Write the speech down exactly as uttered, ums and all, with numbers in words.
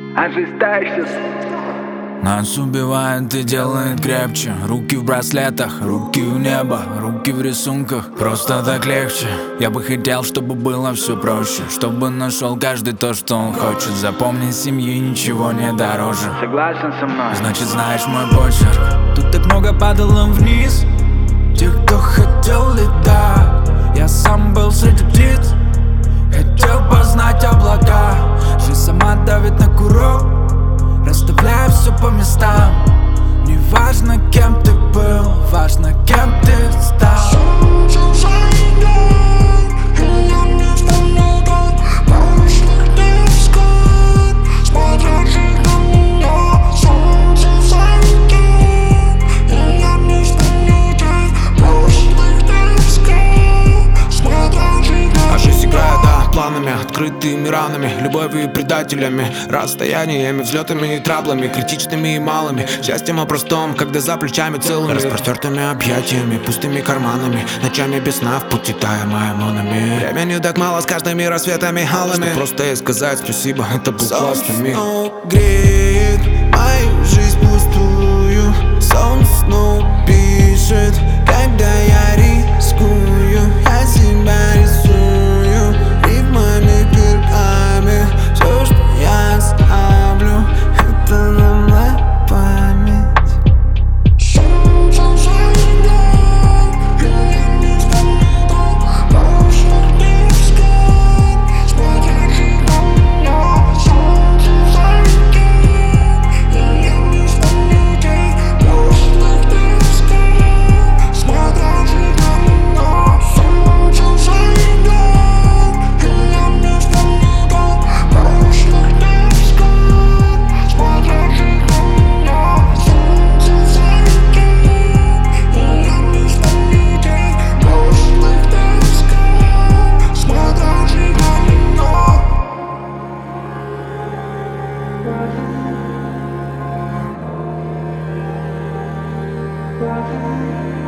ожесточься. Нас убивает и делает крепче. Руки в браслетах, руки в небо, руки в рисунках. Просто так легче. Я бы хотел, чтобы было все проще, чтобы нашел каждый то, что он хочет. Запомни, семьи ничего не дороже. Согласен со мной? Значит, знаешь мой почерк. Тут так много падало вниз, тех, кто хотел летать. Я сам был среди птиц, хотел познать облака. Жизнь сама давит на курок, расставляя все по местам. Не важно, кем ты был, важно, кем ты стал. Открытыми ранами, любовью и предателями, расстояниями, взлетами и траблами, критичными и малыми, счастьем о простом, когда за плечами целыми, распростертыми объятиями, пустыми карманами, ночами без сна в пути тая моими. Времени так мало с каждыми рассветами алыми, что просто и сказать спасибо, это был классный миг. Греет мою жизнь пустую, солнце снова пишет, когда я рискую, я себя рисую рифмами, пирками. Все, что я оставлю, это на моей память. Солнце зайдет, и я не вспомню прошлых девушек. Смотришь на меня, солнце зайдет, и я не вспомню прошлых девушек. Смотришь на меня, солнце зайдет. Thank you.